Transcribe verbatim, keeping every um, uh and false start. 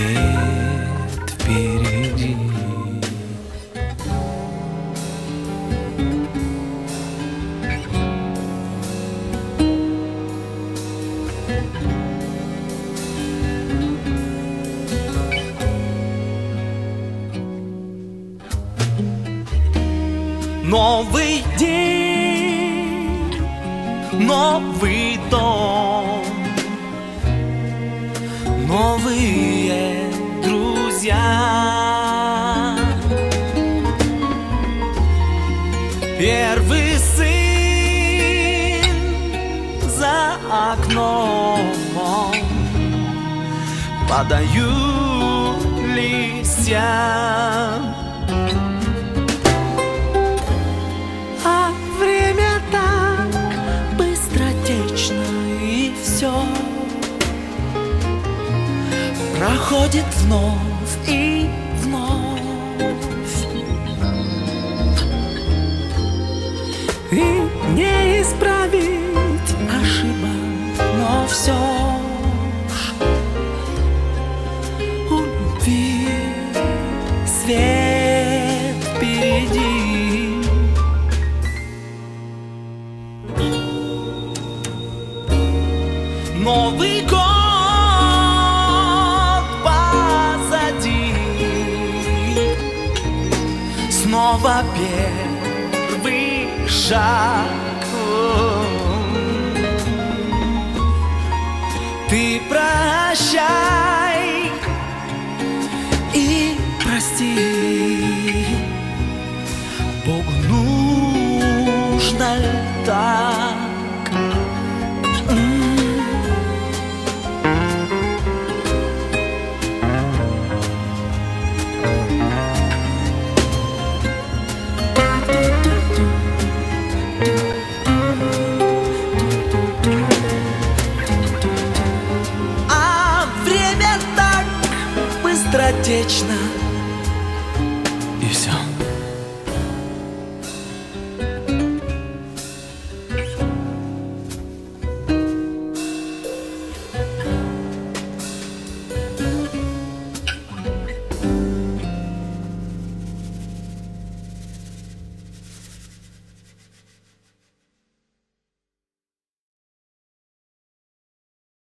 свет впереди. Новый день, новый дом, новые друзья. Первый сын за окном, падают листья. А время так быстротечно, и все проходит вновь и вновь. И не исправить ошибок, но все ж у любви свет впереди. Новый год позади, снова первый шаг. Ты прощай и прости, Богу нужно так. Быстротечно, И все.